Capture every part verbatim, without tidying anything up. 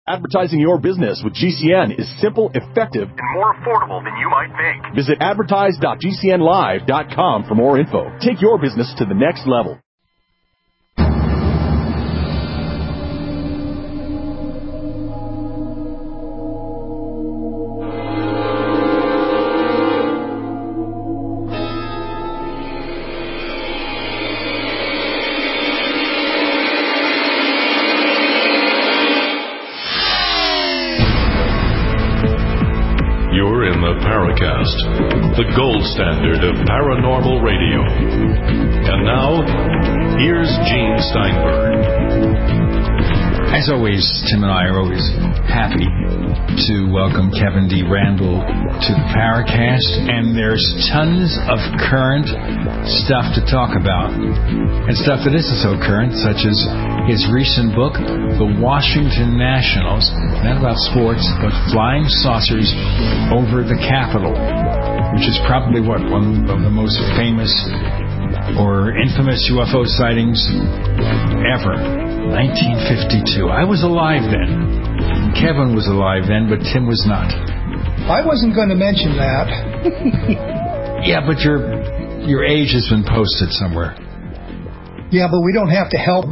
Advertising your business with G C N is simple, effective, and more affordable than you might think. Visit advertise dot g c n live dot com for more info. Take your business to the next level. Paracast, the gold standard of paranormal radio. And now, here's Gene Steinberg. As always, Tim and I are always happy to welcome Kevin D. Randle to the Paracast, and there's tons of current stuff to talk about, and stuff that isn't so current, such as his recent book, The Washington Nationals, not about sports, but flying saucers over the Capitol, which is probably, what, one of the most famous or infamous U F O sightings ever. nineteen fifty-two. I was alive then. Kevin was alive then, but Tim was not. I wasn't going to mention that. Yeah, but your your age has been posted somewhere. Yeah, but we don't have to help.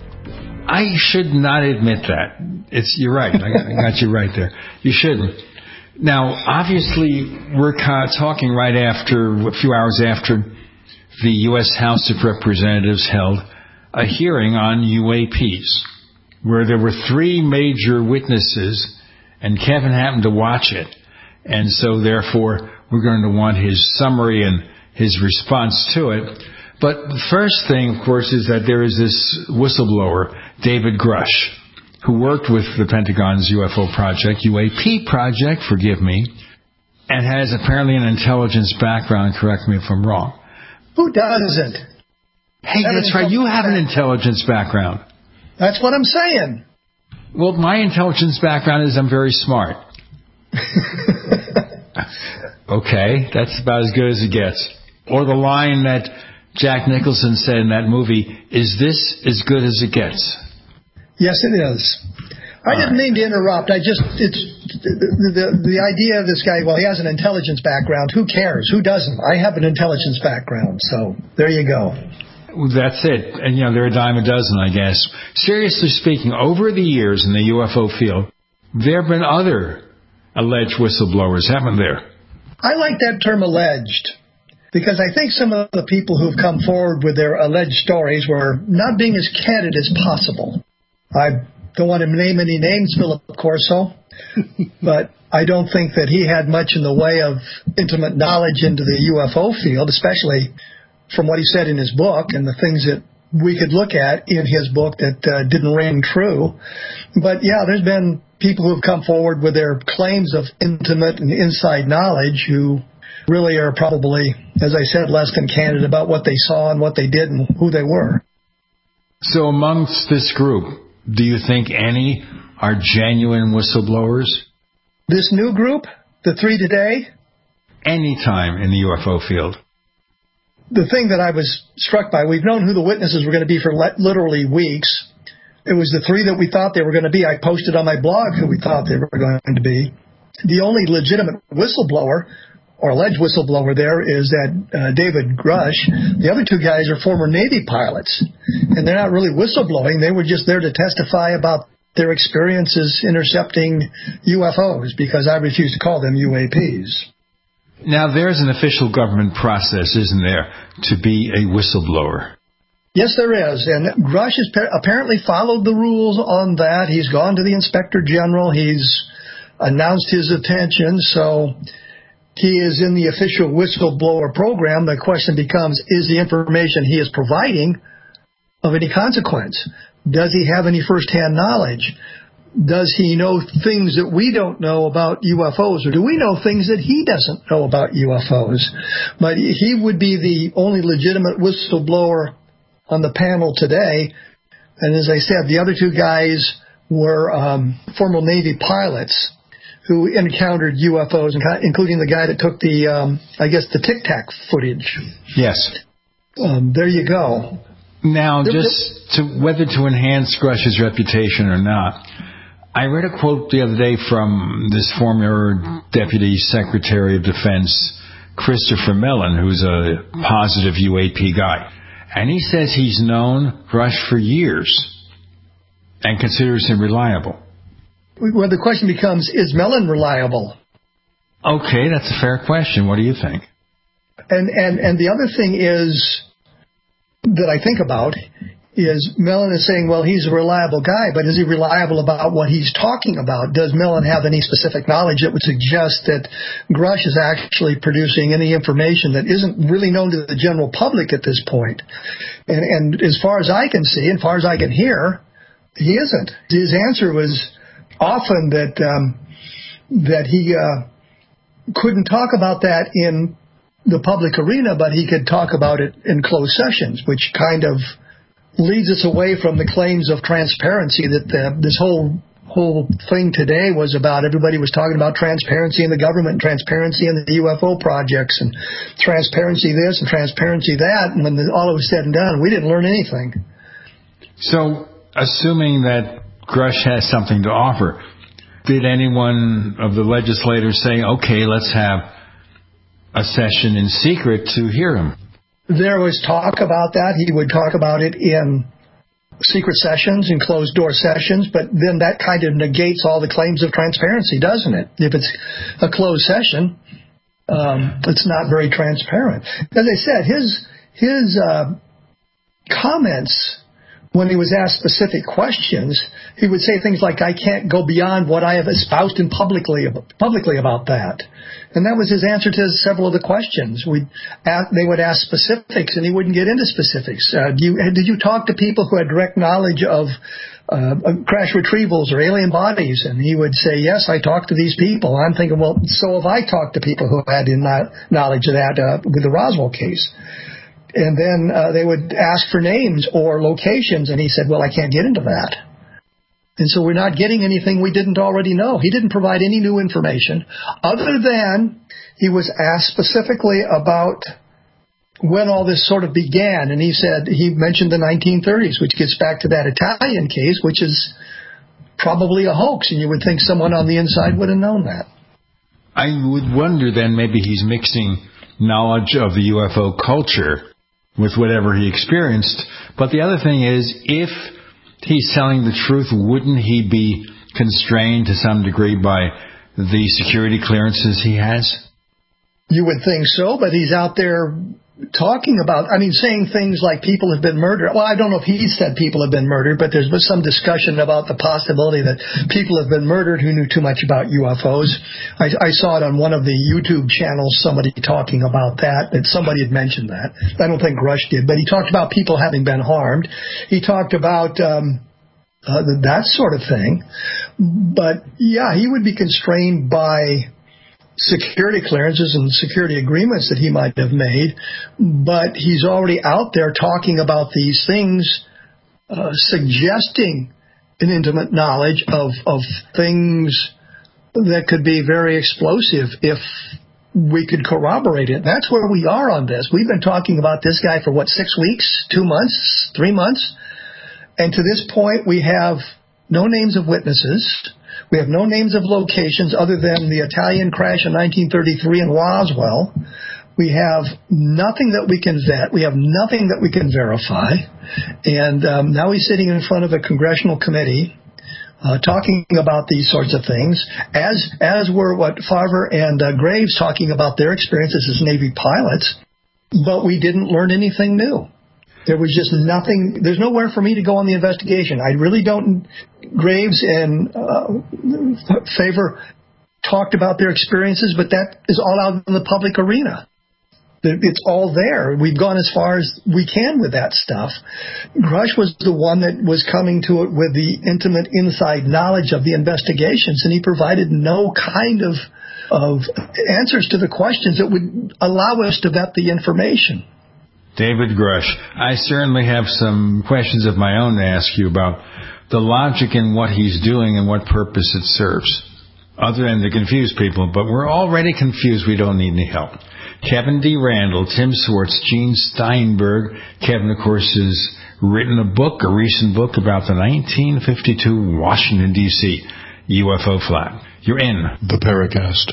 I should not admit that. It's you're right. I, I got you right there. You shouldn't. Now, obviously, we're talking right after, a few hours after, the U S House of Representatives held a hearing on U A Ps, where there were three major witnesses, and Kevin happened to watch it. And so, therefore, we're going to want his summary and his response to it. But the first thing, of course, is that there is this whistleblower, David Grush, who worked with the Pentagon's U F O project, U A P project, forgive me, and has apparently an intelligence background, correct me if I'm wrong. Who doesn't? Hey, that's right, you have an intelligence background. That's what I'm saying. Well, my intelligence background is I'm very smart. Okay, that's about as good as it gets. Or the line that Jack Nicholson said in that movie, is this as good as it gets? Yes, it is. I All didn't right. mean to interrupt. I just, it's the, the, the idea of this guy, well, he has an intelligence background. Who cares? Who doesn't? I have an intelligence background. So there you go. Well, that's it. And, you know, they're a dime a dozen, I guess. Seriously speaking, over the years in the U F O field, there have been other alleged whistleblowers, haven't there? I like that term alleged, because I think some of the people who've come forward with their alleged stories were not being as candid as possible. I don't want to name any names, Philip Corso, but I don't think that he had much in the way of intimate knowledge into the U F O field, especially from what he said in his book and the things that we could look at in his book that uh, didn't ring true. But, yeah, there's been people who have come forward with their claims of intimate and inside knowledge who really are probably, as I said, less than candid about what they saw and what they did and who they were. So amongst this group, do you think any are genuine whistleblowers? This new group, the three today? Any time in the U F O field. The thing that I was struck by, we've known who the witnesses were going to be for literally weeks. It was the three that we thought they were going to be. I posted on my blog who we thought they were going to be. The only legitimate whistleblower, or alleged whistleblower there, is that uh, David Grush. The other two guys are former Navy pilots, and they're not really whistleblowing. They were just there to testify about their experiences intercepting U F Os, because I refuse to call them U A Ps. Now, there's an official government process, isn't there, to be a whistleblower? Yes, there is, and Grush has apparently followed the rules on that. He's gone to the Inspector General. He's announced his intention, so he is in the official whistleblower program. The question becomes, is the information he is providing of any consequence? Does he have any first-hand knowledge? Does he know things that we don't know about U F Os, or do we know things that he doesn't know about U F Os? But he would be the only legitimate whistleblower on the panel today. And as I said, the other two guys were um, former Navy pilots who encountered U F Os, including the guy that took the, um, I guess, the Tic Tac footage. Yes. Um, there you go. Now, just to, whether to enhance Grush's reputation or not, I read a quote the other day from this former Deputy Secretary of Defense, Christopher Mellon, who's a positive U A P guy. And he says he's known Grush for years and considers him reliable. Well, the question becomes, is Mellon reliable? Okay, that's a fair question. What do you think? And, and, and the other thing is that I think about is Mellon is saying, well, he's a reliable guy, but is he reliable about what he's talking about? Does Mellon have any specific knowledge that would suggest that Grush is actually producing any information that isn't really known to the general public at this point? And, and as far as I can see, and as far as I can hear, he isn't. His answer was often that um, that he uh, couldn't talk about that in the public arena, but he could talk about it in closed sessions, which kind of leads us away from the claims of transparency that the, this whole whole thing today was about. Everybody was talking about transparency in the government, and transparency in the U F O projects, and transparency this and transparency that. And when the, all was said and done, we didn't learn anything. So, assuming that Grush has something to offer, did anyone of the legislators say, okay, let's have a session in secret to hear him? There was talk about that. He would talk about it in secret sessions and closed-door sessions, but then that kind of negates all the claims of transparency, doesn't it? If it's a closed session, um, it's not very transparent. As I said, his his uh, comments, when he was asked specific questions, he would say things like, I can't go beyond what I have espoused in publicly, publicly about that. And that was his answer to several of the questions. We'd ask, they would ask specifics, and he wouldn't get into specifics. Uh, do you, did you talk to people who had direct knowledge of uh, crash retrievals or alien bodies? And he would say, yes, I talked to these people. I'm thinking, well, so have I talked to people who had knowledge of that uh, with the Roswell case. And then uh, they would ask for names or locations, and he said, well, I can't get into that. And so we're not getting anything we didn't already know. He didn't provide any new information other than he was asked specifically about when all this sort of began. And he said, he mentioned the nineteen thirties, which gets back to that Italian case, which is probably a hoax. And you would think someone on the inside would have known that. I would wonder then maybe he's mixing knowledge of the U F O culture with whatever he experienced. But the other thing is, if he's telling the truth, wouldn't he be constrained to some degree by the security clearances he has? You would think so, but he's out there talking about, I mean, saying things like people have been murdered. Well, I don't know if he said people have been murdered, but there's been some discussion about the possibility that people have been murdered who knew too much about U F Os. I, I saw it on one of the YouTube channels, somebody talking about that, that somebody had mentioned that. I don't think Grush did, but he talked about people having been harmed. He talked about um, uh, that sort of thing. But, yeah, he would be constrained by security clearances and security agreements that he might have made, but he's already out there talking about these things, uh, suggesting an intimate knowledge of, of things that could be very explosive if we could corroborate it. That's where we are on this. We've been talking about this guy for, what, six weeks, two months, three months? And to this point, we have no names of witnesses. We have no names of locations other than the Italian crash in nineteen thirty-three in Roswell. We have nothing that we can vet. We have nothing that we can verify. And um, now he's sitting in front of a congressional committee uh, talking about these sorts of things, as as were what Farver and uh, Graves talking about their experiences as Navy pilots. But we didn't learn anything new. There was just nothing. There's nowhere for me to go on the investigation. I really don't. Graves and uh, Favor talked about their experiences, but that is all out in the public arena. It's all there. We've gone as far as we can with that stuff. Grush was the one that was coming to it with the intimate inside knowledge of the investigations, and he provided no kind of of answers to the questions that would allow us to vet the information. David Grush, I certainly have some questions of my own to ask you about the logic in what he's doing and what purpose it serves, other than to confuse people. But we're already confused. We don't need any help. Kevin D. Randall, Tim Swartz, Gene Steinberg. Kevin, of course, has written a book, a recent book about the nineteen fifty-two Washington, D C U F O flat. You're in the Paracast.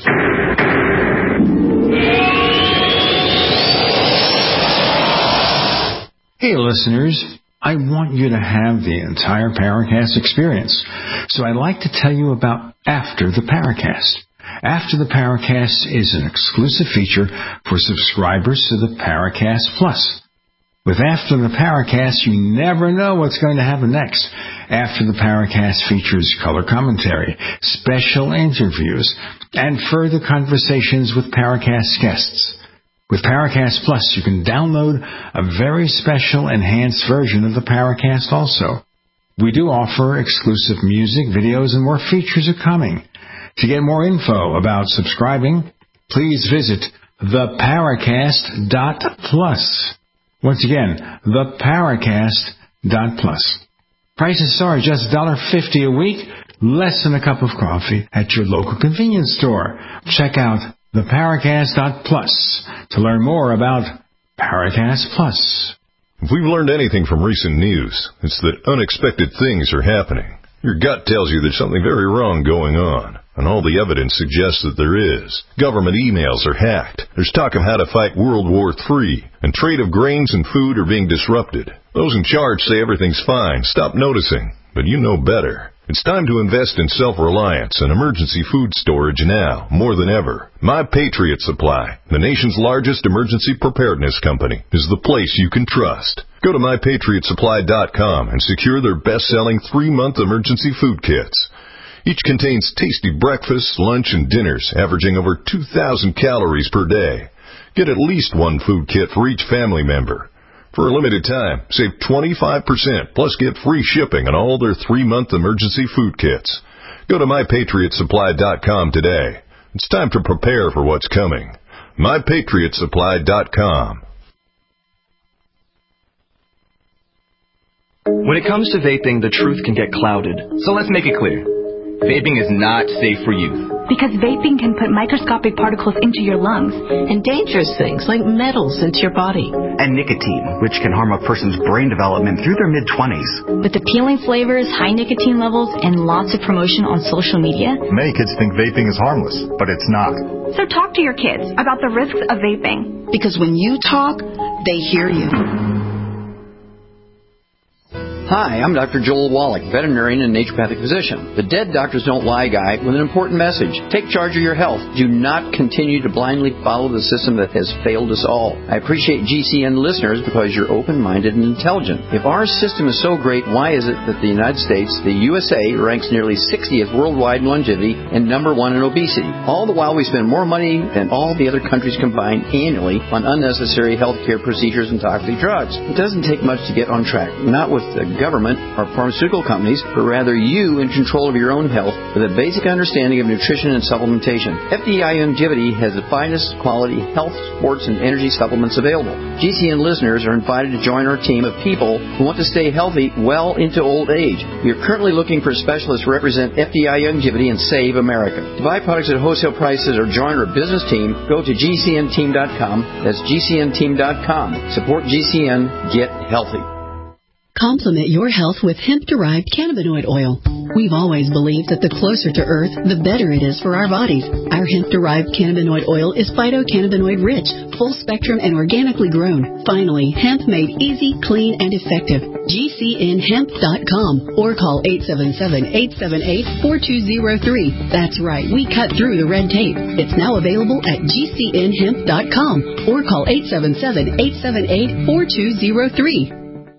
Hey, listeners. I want you to have the entire Paracast experience. So I'd like to tell you about After the Paracast. After the Paracast is an exclusive feature for subscribers to the Paracast Plus. With After the Paracast, you never know what's going to happen next. After the Paracast features color commentary, special interviews, and further conversations with Paracast guests. With Paracast Plus, you can download a very special enhanced version of the Paracast also. We do offer exclusive music, videos, and more features are coming. To get more info about subscribing, please visit the paracast dot plus. Once again, the paracast dot plus. Prices are just one dollar fifty a week, less than a cup of coffee at your local convenience store. Check out the paracast dot plus to learn more about Paracast Plus. If we've learned anything from recent news, it's that unexpected things are happening. Your gut tells you there's something very wrong going on, and all the evidence suggests that there is. Government emails are hacked. There's talk of how to fight World War Three, and trade of grains and food are being disrupted. Those in charge say everything's fine. Stop noticing, but you know better. It's time to invest in self-reliance and emergency food storage now, more than ever. My Patriot Supply, the nation's largest emergency preparedness company, is the place you can trust. Go to my patriot supply dot com and secure their best-selling three-month emergency food kits. Each contains tasty breakfasts, lunch, and dinners, averaging over two thousand calories per day. Get at least one food kit for each family member. For a limited time, save twenty-five percent, plus get free shipping on all their three-month emergency food kits. Go to my patriot supply dot com today. It's time to prepare for what's coming. my patriot supply dot com. When it comes to vaping, the truth can get clouded. So let's make it clear. Vaping is not safe for youth. Because vaping can put microscopic particles into your lungs. And dangerous things like metals into your body. And nicotine, which can harm a person's brain development through their mid-twenties. With appealing flavors, high nicotine levels, and lots of promotion on social media. Many kids think vaping is harmless, but it's not. So talk to your kids about the risks of vaping. Because when you talk, they hear you. Hi, I'm Doctor Joel Wallach, veterinarian and naturopathic physician. The Dead Doctors Don't Lie guy with an important message. Take charge of your health. Do not continue to blindly follow the system that has failed us all. I appreciate G C N listeners because you're open-minded and intelligent. If our system is so great, why is it that the United States, the U S A, ranks nearly sixtieth worldwide in longevity and number one in obesity? All the while we spend more money than all the other countries combined annually on unnecessary healthcare procedures and toxic drugs. It doesn't take much to get on track. Not with the government or pharmaceutical companies, but rather you in control of your own health with a basic understanding of nutrition and supplementation. F D I Longevity has the finest quality health, sports, and energy supplements available. G C N listeners are invited to join our team of people who want to stay healthy well into old age. We are currently looking for specialists to represent F D I Longevity and Save America. To buy products at wholesale prices or join our business team, go to G C N team dot com. That's G C N team dot com. Support G C N. Get healthy. Complement your health with hemp-derived cannabinoid oil. We've always believed that the closer to Earth, the better it is for our bodies. Our hemp-derived cannabinoid oil is phytocannabinoid-rich, full-spectrum, and organically grown. Finally, hemp made easy, clean, and effective. G C N hemp dot com or call eight seven seven, eight seven eight, four two zero three. That's right, we cut through the red tape. It's now available at G C N hemp dot com or call eight seven seven, eight seven eight, four two zero three.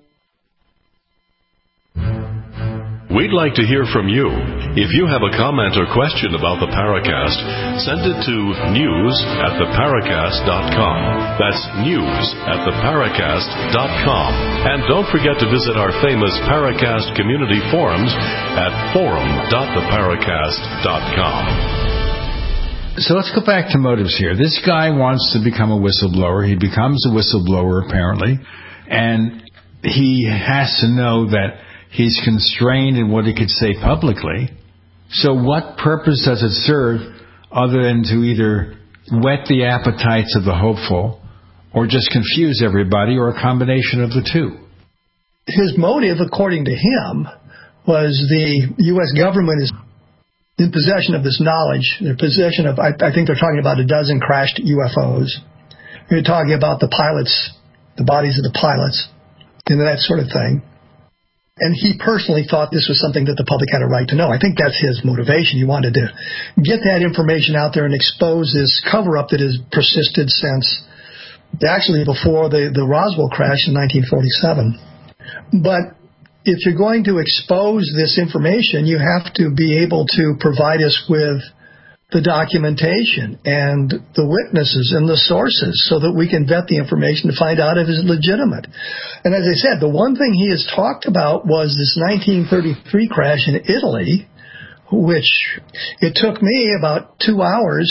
We'd like to hear from you. If you have a comment or question about the Paracast, send it to news at the paracast dot com. That's news at the paracast dot com. And don't forget to visit our famous Paracast community forums at forum dot the paracast dot com. So let's go back to motives here. This guy wants to become a whistleblower. He becomes a whistleblower, apparently, and he has to know that he's constrained in what he could say publicly. So what purpose does it serve other than to either whet the appetites of the hopeful or just confuse everybody or a combination of the two? His motive, according to him, was the U S government is in possession of this knowledge. They're in possession of, I, I think they're talking about a dozen crashed U F Os. They're talking about the pilots, the bodies of the pilots, and that sort of thing. And he personally thought this was something that the public had a right to know. I think that's his motivation. He wanted to get that information out there and expose this cover-up that has persisted since actually before the, the Roswell crash in nineteen forty-seven. But if you're going to expose this information, you have to be able to provide us with the documentation and the witnesses and the sources so that we can vet the information to find out if it's legitimate. And as I said, the one thing he has talked about was this nineteen thirty-three crash in Italy, which it took me about two hours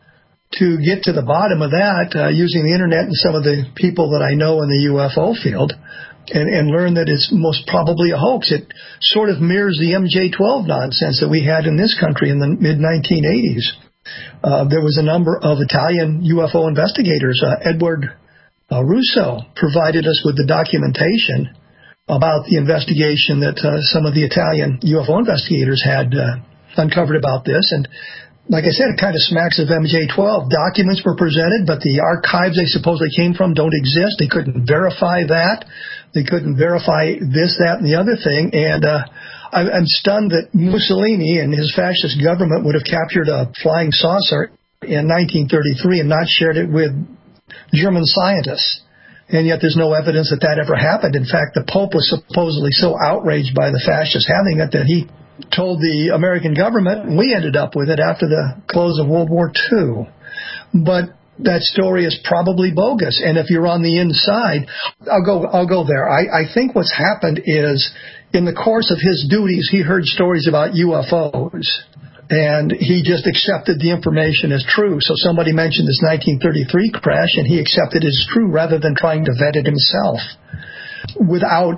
to get to the bottom of that uh, using the internet and some of the people that I know in the U F O field. And, and learn that it's most probably a hoax. It sort of mirrors the M J twelve nonsense that we had in this country in the mid nineteen eighties. Uh, there was a number of Italian U F O investigators. Uh, Edward uh, Russo provided us with the documentation about the investigation that uh, some of the Italian U F O investigators had uh, uncovered about this. And like I said, it kind of smacks of M J twelve. Documents were presented, but the archives they supposedly came from don't exist. They couldn't verify that. They couldn't verify this, that, and the other thing. And uh, I'm stunned that Mussolini and his fascist government would have captured a flying saucer in nineteen thirty-three and not shared it with German scientists. And yet there's no evidence that that ever happened. In fact, the Pope was supposedly so outraged by the fascists having it that he told the American government, and we ended up with it after the close of World War Two. But that story is probably bogus. And if you're on the inside, I'll go I'll go there. I, I think what's happened is in the course of his duties, he heard stories about U F Os, and he just accepted the information as true. So somebody mentioned this nineteen thirty-three crash, and he accepted it as true rather than trying to vet it himself. Without,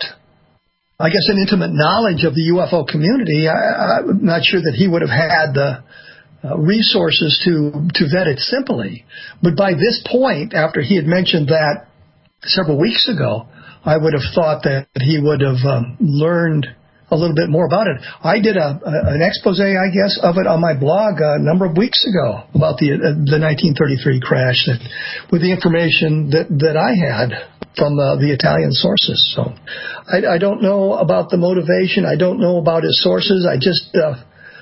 I guess, an intimate knowledge of the U F O community, I, I'm not sure that he would have had the Uh, resources to to vet it simply. But by this point, after he had mentioned that several weeks ago, I would have thought that he would have um, learned a little bit more about it. I did a, a an expose, I guess, of it on my blog a number of weeks ago about the uh, the nineteen thirty-three crash, that, with the information that, that I had from uh, the Italian sources. So I, I don't know about the motivation. I don't know about his sources. I just... Uh,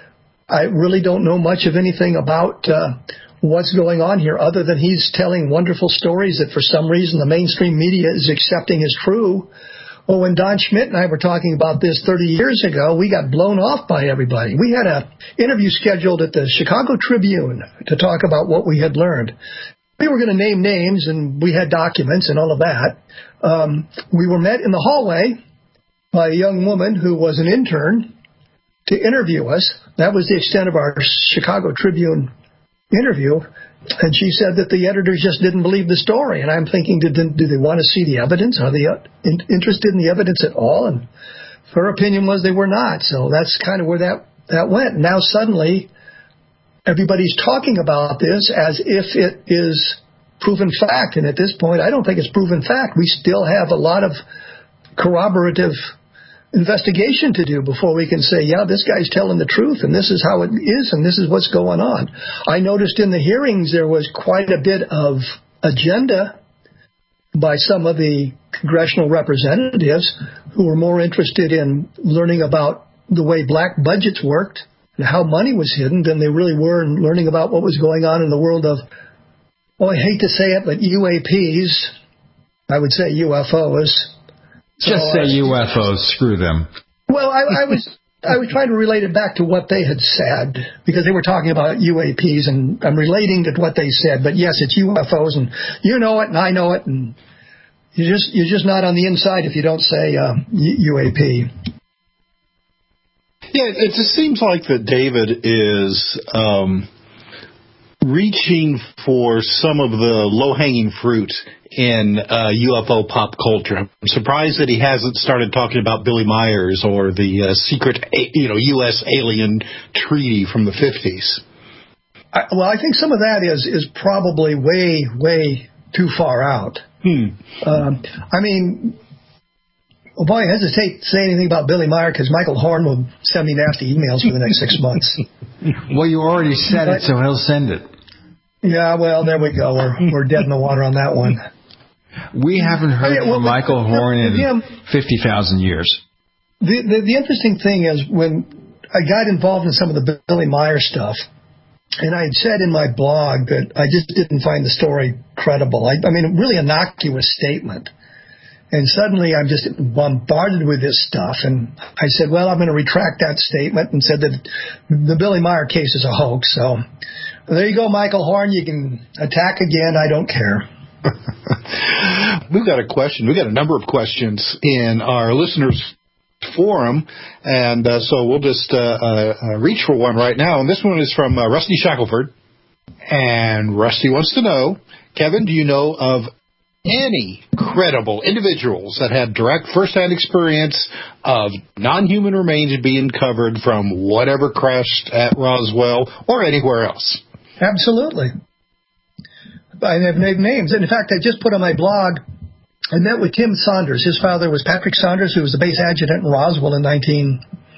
I really don't know much of anything about uh, what's going on here other than he's telling wonderful stories that for some reason the mainstream media is accepting as true. Well, when Don Schmitt and I were talking about this thirty years ago, we got blown off by everybody. We had an interview scheduled at the Chicago Tribune to talk about what we had learned. We were going to name names, and we had documents and all of that. Um, we were met in the hallway by a young woman who was an intern to interview us. That was the extent of our Chicago Tribune interview. And she said that the editors just didn't believe the story. And I'm thinking, did, do they want to see the evidence? Are they interested in the evidence at all? And her opinion was they were not. So that's kind of where that, that went. Now suddenly everybody's talking about this as if it is proven fact. And at this point, I don't think it's proven fact. We still have a lot of corroborative investigation to do before we can say, yeah, this guy's telling the truth, and this is how it is, and this is what's going on. I noticed in the hearings there was quite a bit of agenda by some of the congressional representatives who were more interested in learning about the way black budgets worked and how money was hidden than they really were in learning about what was going on in the world of, well, I hate to say it, but U A Ps. I would say U F Os. Just so, say uh, U F Os, screw them. Well, I, I was I was trying to relate it back to what they had said, because they were talking about U A Ps, and I'm relating to what they said. But yes, it's U F Os, and you know it, and I know it, and you just you're just not on the inside if you don't say uh, U A P. Yeah, it just seems like that David is um, reaching for some of the low-hanging fruit in uh, U F O pop culture. I'm surprised that he hasn't started talking about Billy Myers or the uh, secret, you know, U S alien treaty from the fifties. I, well, I think some of that is is probably way, way too far out. Hmm. Um, I mean, Well, boy, I hesitate to say anything about Billy Meyer because Michael Horn will send me nasty emails for the next six months. Well, you already said it, so he'll send it. Yeah, well, there we go. We're, we're dead in the water on that one. We haven't heard I mean, well, from Michael Horn in him, fifty thousand years. The, the the interesting thing is when I got involved in some of the Billy Meyer stuff, and I had said in my blog that I just didn't find the story credible. I, I mean, really innocuous statement. And suddenly I'm just bombarded with this stuff. And I said, well, I'm going to retract that statement and said that the Billy Meyer case is a hoax. So there you go, Michael Horn. You can attack again. I don't care. We've got a question. We've got a number of questions in our listeners' forum. And uh, so we'll just uh, uh, reach for one right now. And this one is from uh, Rusty Shackelford. And Rusty wants to know, Kevin, do you know of any credible individuals that had direct first-hand experience of non-human remains being covered from whatever crashed at Roswell or anywhere else? Absolutely. I have names. And in fact, I just put on my blog, I met with Tim Saunders. His father was Patrick Saunders, who was the base adjutant in Roswell in nineteen,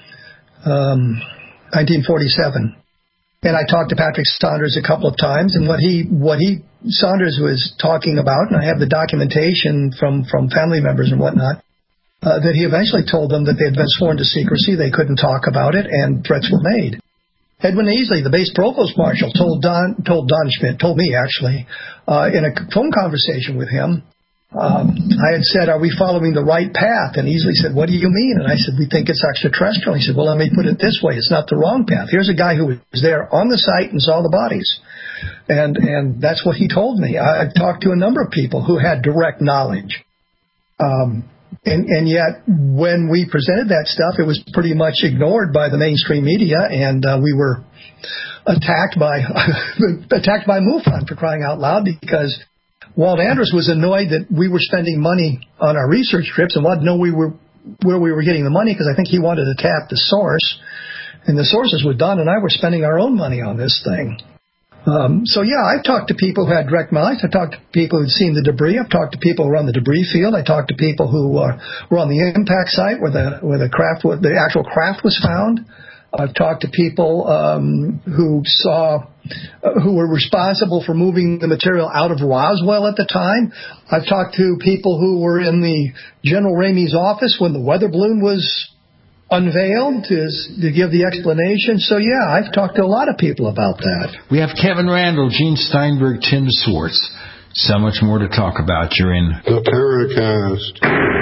um, nineteen forty-seven. And I talked to Patrick Saunders a couple of times, and what he what he Saunders was talking about, and I have the documentation from, from family members and whatnot, uh, that he eventually told them that they had been sworn to secrecy, they couldn't talk about it, and threats were made. Edwin Easley, the base provost marshal, told Don told Don Schmidt, told me actually, uh, in a phone conversation with him, Um, I had said, are we following the right path? And Easley said, what do you mean? And I said, we think it's extraterrestrial. He said, well, let me put it this way. It's not the wrong path. Here's a guy who was there on the site and saw the bodies. And and that's what he told me. I, I've talked to a number of people who had direct knowledge. Um, and, and yet, when we presented that stuff, it was pretty much ignored by the mainstream media, and uh, we were attacked by attacked by MUFON, for crying out loud, because Walt Andrus was annoyed that we were spending money on our research trips and wanted to know we were, where we were getting the money, because I think he wanted to tap the source. And the sources were Don and I were spending our own money on this thing. Um, so, yeah, I've talked to people who had direct knowledge. I've talked to people who'd seen the debris. I've talked to people who were on the debris field. I talked to people who uh, were on the impact site where the where the craft, the actual craft was found. I've talked to people um, who saw, uh, who were responsible for moving the material out of Roswell at the time. I've talked to people who were in the General Ramey's office when the weather balloon was unveiled to, to give the explanation. So, yeah, I've talked to a lot of people about that. We have Kevin Randall, Gene Steinberg, Tim Swartz. So much more to talk about. You're in the Paracast.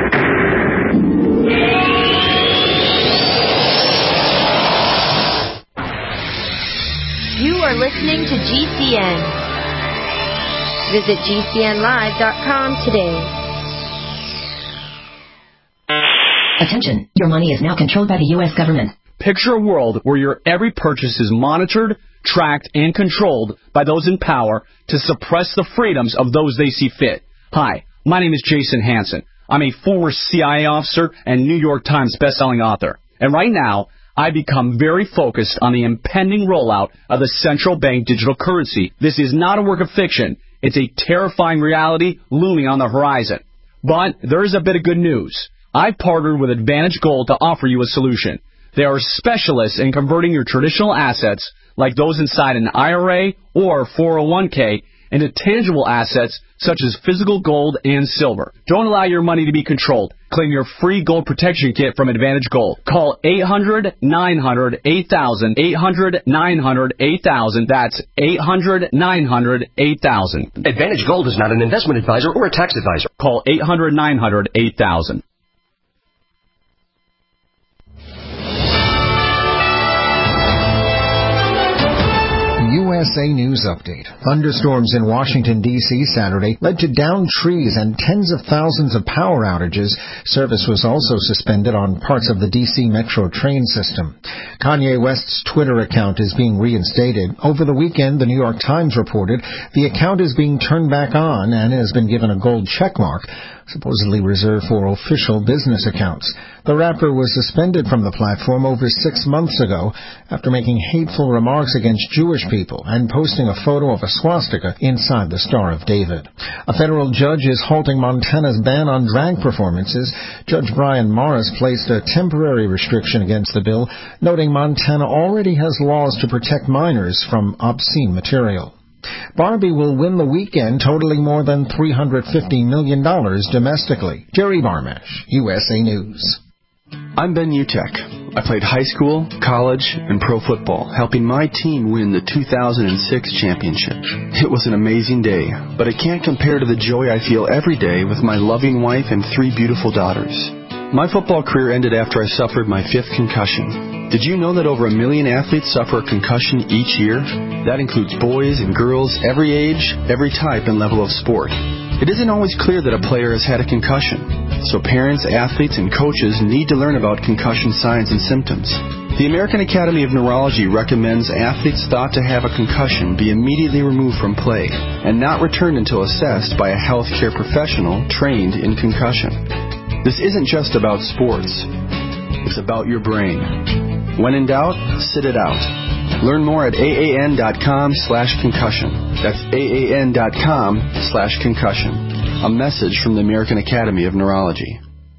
You are listening to G C N. Visit G C N live dot com today. Attention, your money is now controlled by the U S government. Picture a world where your every purchase is monitored, tracked, and controlled by those in power to suppress the freedoms of those they see fit. Hi, my name is Jason Hansen. I'm a former C I A officer and New York Times bestselling author. And right now, I become very focused on the impending rollout of the central bank digital currency. This is not a work of fiction. It's a terrifying reality looming on the horizon. But there is a bit of good news. I've partnered with Advantage Gold to offer you a solution. They are specialists in converting your traditional assets, like those inside an I R A or four oh one k, into tangible assets such as physical gold and silver. Don't allow your money to be controlled. Claim your free gold protection kit from Advantage Gold. Call eight hundred, nine hundred, eight thousand, eight hundred, nine hundred, eight thousand. That's eight hundred, nine hundred, eight thousand. Advantage Gold is not an investment advisor or a tax advisor. Call eight hundred, nine hundred, eight thousand. U S A News Update. Thunderstorms in Washington, D C Saturday led to downed trees and tens of thousands of power outages. Service was also suspended on parts of the D C Metro train system. Kanye West's Twitter account is being reinstated. Over the weekend, the New York Times reported the account is being turned back on and has been given a gold check mark. supposedly reserved for official business accounts. The rapper was suspended from the platform over six months ago after making hateful remarks against Jewish people and posting a photo of a swastika inside the Star of David. A federal judge is halting Montana's ban on drag performances. Judge Brian Morris placed a temporary restriction against the bill, noting Montana already has laws to protect minors from obscene material. Barbie will win the weekend, totaling more than three hundred fifty million dollars domestically. Jerry Barmash, U S A News. I'm Ben Utek. I played high school, college, and pro football, helping my team win the two thousand six championship. It was an amazing day, but it can't compare to the joy I feel every day with my loving wife and three beautiful daughters. My football career ended after I suffered my fifth concussion. Did you know that over a million athletes suffer a concussion each year? That includes boys and girls, every age, every type and level of sport. It isn't always clear that a player has had a concussion, so parents, athletes, and coaches need to learn about concussion signs and symptoms. The American Academy of Neurology recommends athletes thought to have a concussion be immediately removed from play and not returned until assessed by a healthcare professional trained in concussion. This isn't just about sports. It's about your brain. When in doubt, sit it out. Learn more at aan.com slash concussion. That's aan.com slash concussion. A message from the American Academy of Neurology.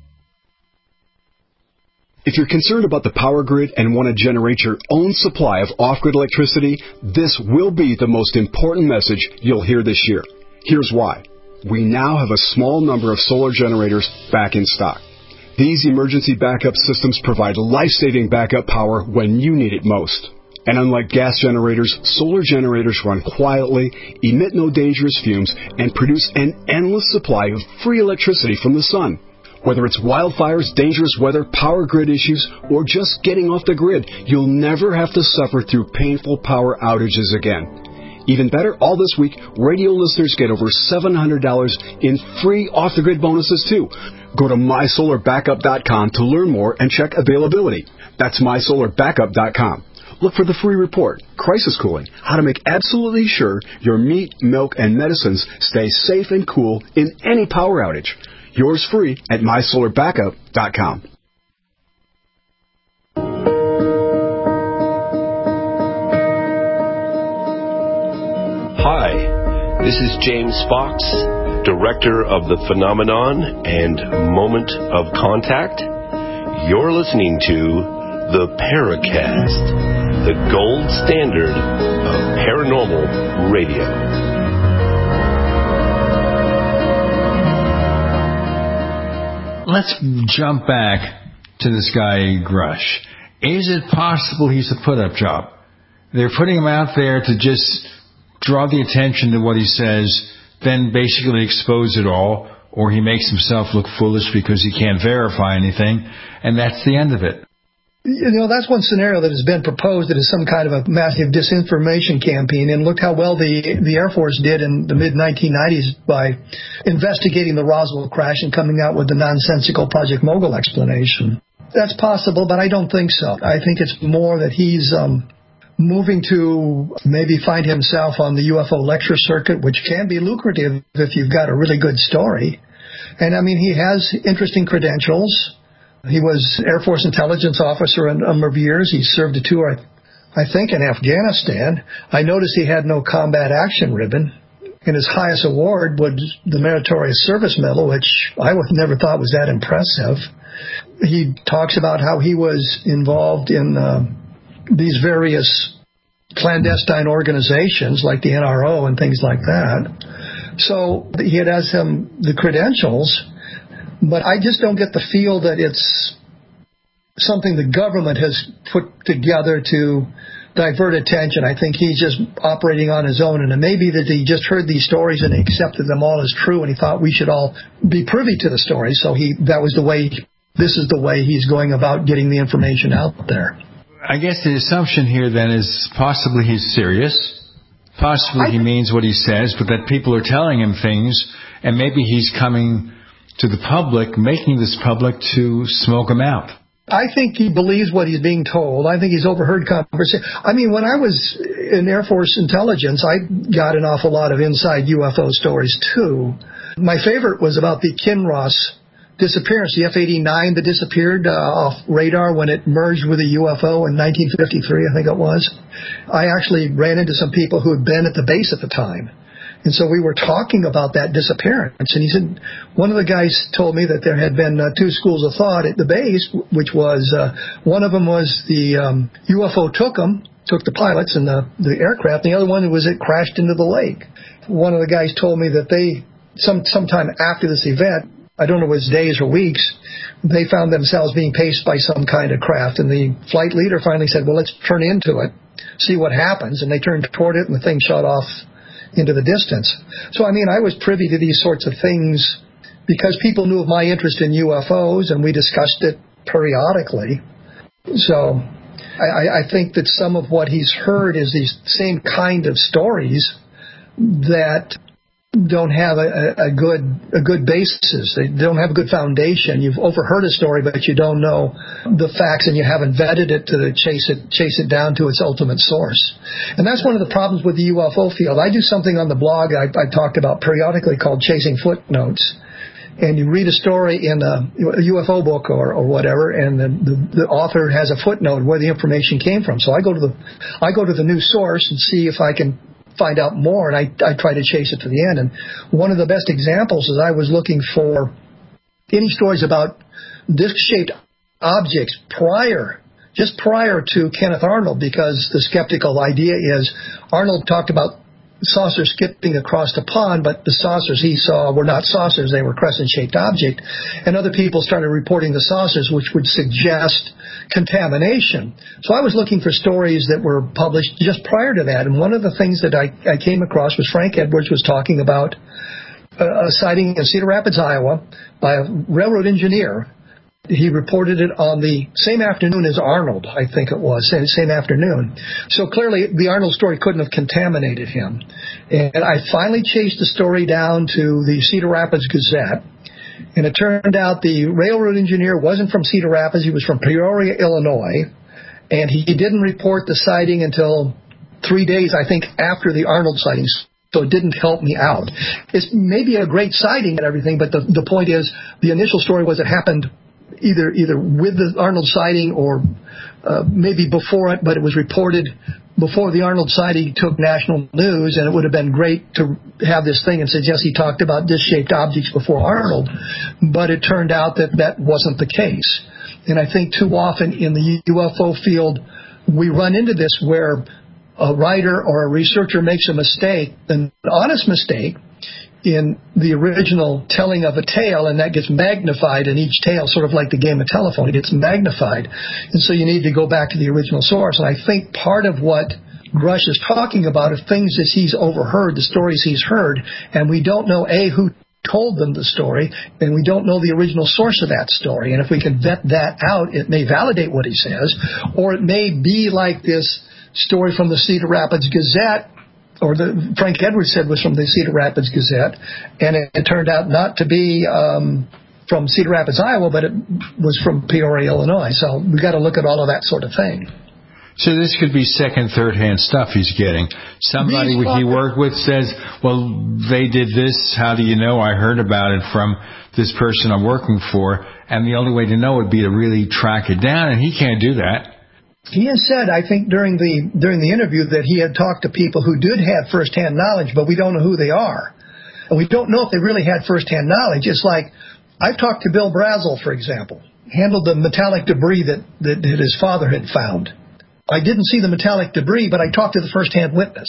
If you're concerned about the power grid and want to generate your own supply of off-grid electricity, this will be the most important message you'll hear this year. Here's why. We now have a small number of solar generators back in stock. These emergency backup systems provide life-saving backup power when you need it most. And unlike gas generators, solar generators run quietly, emit no dangerous fumes, and produce an endless supply of free electricity from the sun. Whether it's wildfires, dangerous weather, power grid issues, or just getting off the grid, you'll never have to suffer through painful power outages again. Even better, all this week, radio listeners get over seven hundred dollars in free off-the-grid bonuses, too. Go to my solar backup dot com to learn more and check availability. That's my solar backup dot com. Look for the free report, Crisis Cooling, how to make absolutely sure your meat, milk, and medicines stay safe and cool in any power outage. Yours free at my solar backup dot com. Hi, this is James Fox, Director of the Phenomenon and Moment of Contact. You're listening to the Paracast, the gold standard of paranormal radio. Let's jump back to this guy, Grush. Is it possible he's a put-up job? They're putting him out there to just draw the attention to what he says, then basically expose it all, or he makes himself look foolish because he can't verify anything, and that's the end of it. You know, that's one scenario that has been proposed that is some kind of a massive disinformation campaign, and look how well the the Air Force did in the mid nineteen nineties by investigating the Roswell crash and coming out with the nonsensical Project Mogul explanation. That's possible, but I don't think so. I think it's more that he's um, moving to maybe find himself on the U F O lecture circuit, which can be lucrative if you've got a really good story. And, I mean, he has interesting credentials. He was Air Force intelligence officer a number of years. He served a tour, I think, in Afghanistan. I noticed he had no combat action ribbon. And his highest award was the Meritorious Service Medal, which I never thought was that impressive. He talks about how he was involved in uh, these various clandestine organizations like the N R O and things like that. So he has some the credentials. But I just don't get the feel that it's something the government has put together to divert attention. I think he's just operating on his own, and it may be that he just heard these stories and accepted them all as true, and he thought we should all be privy to the stories. So he that was the way. This is the way he's going about getting the information out there. I guess the assumption here then is possibly he's serious. Possibly he means what he says, but that people are telling him things, and maybe he's coming to the public, making this public to smoke him out. I think he believes what he's being told. I think he's overheard conversation. I mean, when I was in Air Force intelligence, I got an awful lot of inside U F O stories, too. My favorite was about the Kinross disappearance, the F eighty-nine that disappeared uh, off radar when it merged with a U F O in nineteen fifty-three, I think it was. I actually ran into some people who had been at the base at the time. And so we were talking about that disappearance. And he said, one of the guys told me that there had been uh, two schools of thought at the base, which was, uh, one of them was the um, U F O took them, took the pilots and the, the aircraft. The other one was it crashed into the lake. One of the guys told me that they, some sometime after this event, I don't know if it was days or weeks, they found themselves being paced by some kind of craft. And the flight leader finally said, well, let's turn into it, see what happens. And they turned toward it, and the thing shot off into the distance. So, I mean, I was privy to these sorts of things because people knew of my interest in U F Os, and we discussed it periodically. So I, I think that some of what he's heard is these same kind of stories that don't have a, a good a good basis. They don't have a good foundation. You've overheard a story, but you don't know the facts, and you haven't vetted it to chase it chase it down to its ultimate source. And that's one of the problems with the U F O field. I do something on the blog I, I talked about periodically called Chasing Footnotes. And you read a story in a, a U F O book or, or whatever, and the, the, the author has a footnote where the information came from. So I go to the I go to the news source and see if I can find out more, and I, I try to chase it to the end. And one of the best examples is I was looking for any stories about disc-shaped objects prior, just prior to Kenneth Arnold, because the skeptical idea is Arnold talked about saucers skipping across the pond, but the saucers he saw were not saucers, they were crescent-shaped objects. And other people started reporting the saucers, which would suggest contamination. So I was looking for stories that were published just prior to that, and one of the things that I, I came across was Frank Edwards was talking about a, a sighting in Cedar Rapids, Iowa, by a railroad engineer. He reported it on the same afternoon as Arnold, I think it was, same, same afternoon. So clearly the Arnold story couldn't have contaminated him. And I finally chased the story down to the Cedar Rapids Gazette. And it turned out the railroad engineer wasn't from Cedar Rapids. He was from Peoria, Illinois. And he didn't report the sighting until three days, I think, after the Arnold sightings. So it didn't help me out. It's maybe a great sighting and everything, but the, the point is the initial story was it happened either either with the Arnold sighting or uh, maybe before it, but it was reported before the Arnold sighting took national news, and it would have been great to have this thing and say, yes, he talked about disc-shaped objects before Arnold, but it turned out that that wasn't the case. And I think too often in the U F O field, we run into this where a writer or a researcher makes a mistake, an honest mistake, in the original telling of a tale, and that gets magnified in each tale, sort of like the game of telephone. It gets magnified. And so you need to go back to the original source. And I think part of what Grush is talking about are things that he's overheard, the stories he's heard, and we don't know, A, who told them the story, and we don't know the original source of that story. And if we can vet that out, it may validate what he says, or it may be like this story from the Cedar Rapids Gazette, or the Frank Edwards said was from the Cedar Rapids Gazette, and it, it turned out not to be um, from Cedar Rapids, Iowa, but it was from Peoria, Illinois. So we've got to look at all of that sort of thing. So this could be second, third-hand stuff he's getting. Somebody he worked with says, well, they did this. How do you know? I heard about it from this person I'm working for, and the only way to know would be to really track it down, and he can't do that. He has said, I think, during the during the interview that he had talked to people who did have first-hand knowledge, but we don't know who they are. And we don't know if they really had first-hand knowledge. It's like, I've talked to Bill Brazel, for example, handled the metallic debris that, that, that his father had found. I didn't see the metallic debris, but I talked to the first-hand witness.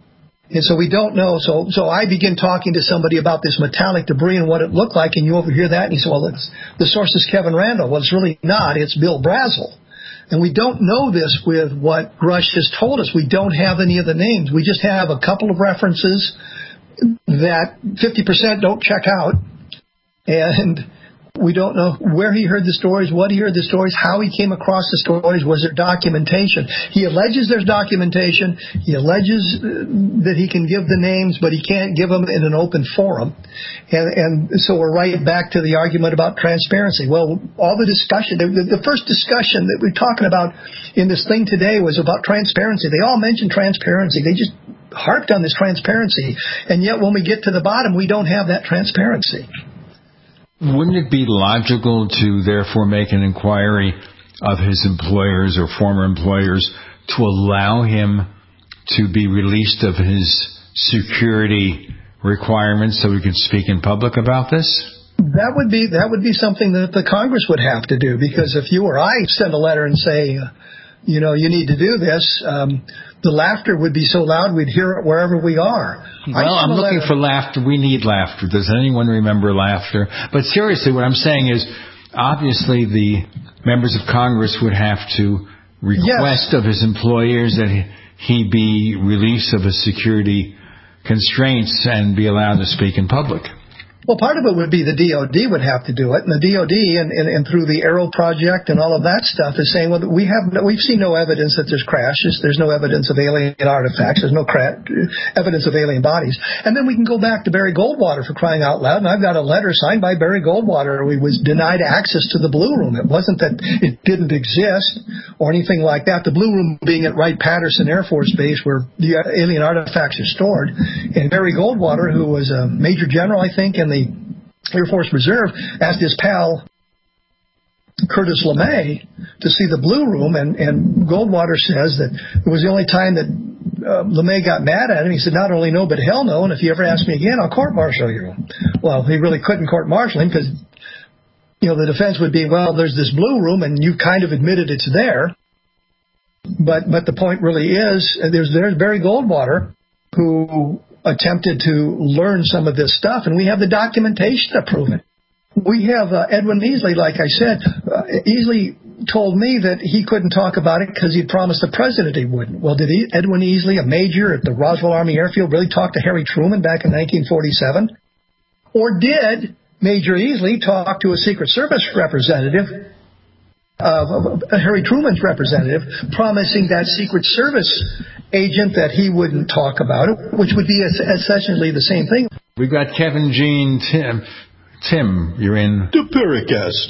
And so we don't know. So so I begin talking to somebody about this metallic debris and what it looked like, and you overhear that, and you say, well, it's, the source is Kevin Randall. Well, it's really not. It's Bill Brazel. And we don't know this with what Grush has told us. We don't have any of the names. We just have a couple of references that fifty percent don't check out. And we don't know where he heard the stories, what he heard the stories, how he came across the stories. Was there documentation? He alleges there's documentation. He alleges that he can give the names, but he can't give them in an open forum. And, and so we're right back to the argument about transparency. Well, all the discussion, the, the first discussion that we're talking about in this thing today was about transparency. They all mentioned transparency. They just harped on this transparency, and yet when we get to the bottom, we don't have that transparency. Wouldn't it be logical to therefore make an inquiry of his employers or former employers to allow him to be released of his security requirements so he can speak in public about this? That would be that would be something that the Congress would have to do, because if you or I send a letter and say, uh, you know, you need to do this, um, the laughter would be so loud we'd hear it wherever we are. Well, I'm looking for laughter. We need laughter. Does anyone remember laughter? But seriously, what I'm saying is, obviously the members of Congress would have to request yes. of his employers that he be released of his security constraints and be allowed to speak in public. Well, part of it would be the D O D would have to do it, and the D O D and, and, and through the Aero Project and all of that stuff is saying, well, we have no, we've seen no evidence that there's crashes, there's no evidence of alien artifacts, there's no cra- evidence of alien bodies. And then we can go back to Barry Goldwater, for crying out loud, and I've got a letter signed by Barry Goldwater. He was denied access to the Blue Room. It wasn't that it didn't exist or anything like that. The Blue Room being at Wright-Patterson Air Force Base, where the alien artifacts are stored. And Barry Goldwater, who was a major general, I think, in the Air Force Reserve, asked his pal Curtis LeMay to see the Blue Room, and, and Goldwater says that it was the only time that uh, LeMay got mad at him. He said, not only no, but hell no, and if you ever ask me again, I'll court-martial you. Well, he really couldn't court-martial him because, you know, the defense would be, well, there's this Blue Room, and you kind of admitted it's there. But but the point really is, there's, there's Barry Goldwater, who attempted to learn some of this stuff, and we have the documentation to prove it. We have uh, Edwin Easley, like I said. Uh, Easley told me that he couldn't talk about it because he'd promised the president he wouldn't. Well, did he, Edwin Easley, a major at the Roswell Army Airfield, really talk to Harry Truman back in nineteen forty-seven? Or did Major Easley talk to a Secret Service representative, Uh, Harry Truman's representative, promising that Secret Service agent that he wouldn't talk about it, which would be essentially the same thing. We've got Kevin, Jean, Tim. Tim, you're in the Paracast.